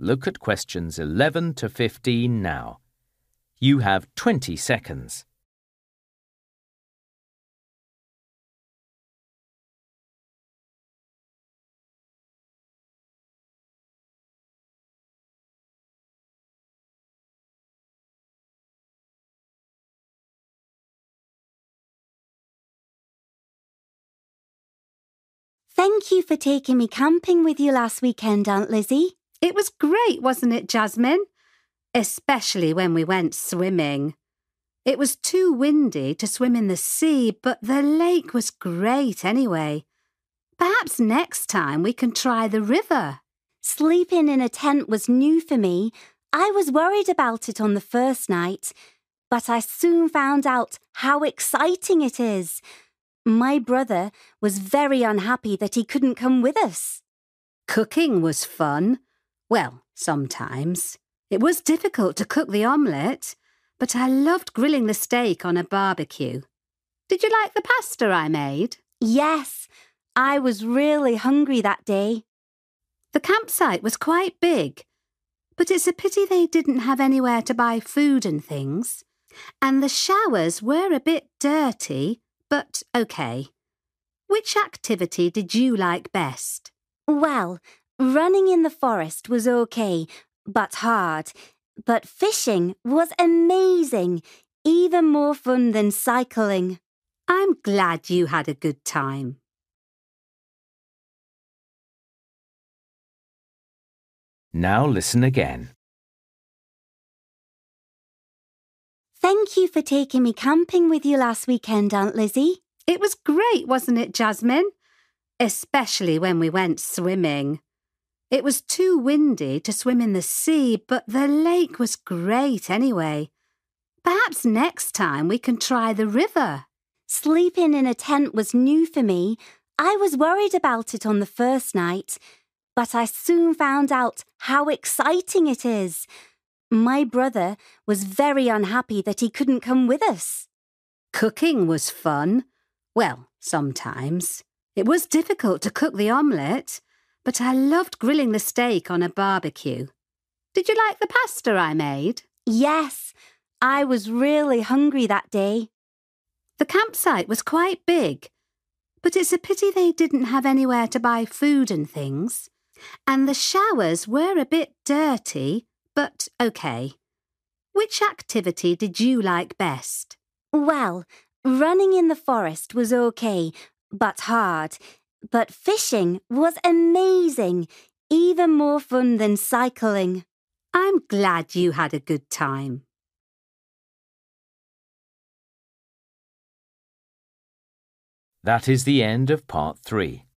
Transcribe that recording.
Look at questions 11 to 15 now. You have 20 seconds. Thank you for taking me camping with you last weekend, Aunt Lizzie. It was great, wasn't it, Jasmine? Especially when we went swimming. It was too windy to swim in the sea, but the lake was great anyway. Perhaps next time we can try the river. Sleeping in a tent was new for me. I was worried about it on the first night, but I soon found out how exciting it is. My brother was very unhappy that he couldn't come with us. Cooking was fun. Well, sometimes. It was difficult to cook the omelette, but I loved grilling the steak on a barbecue. Did you like the pasta I made? Yes, I was really hungry that day. The campsite was quite big, but it's a pity they didn't have anywhere to buy food and things. And the showers were a bit dirty, but okay. Which activity did you like best? Well, running in the forest was okay, but hard. But fishing was amazing, even more fun than cycling. I'm glad you had a good time. Now listen again. Thank you for taking me camping with you last weekend, Aunt Lizzie. It was great, wasn't it, Jasmine? Especially when we went swimming. It was too windy to swim in the sea, but the lake was great anyway. Perhaps next time we can try the river. Sleeping in a tent was new for me. I was worried about it on the first night, but I soon found out how exciting it is. My brother was very unhappy that he couldn't come with us. Cooking was fun. Well, sometimes. It was difficult to cook the omelette, but I loved grilling the steak on a barbecue. Did you like the pasta I made? Yes, I was really hungry that day. The campsite was quite big, but it's a pity they didn't have anywhere to buy food and things. And the showers were a bit dirty, but okay. Which activity did you like best? Well, running in the forest was okay, but hard. But fishing was amazing, even more fun than cycling. I'm glad you had a good time. That is the end of part 3.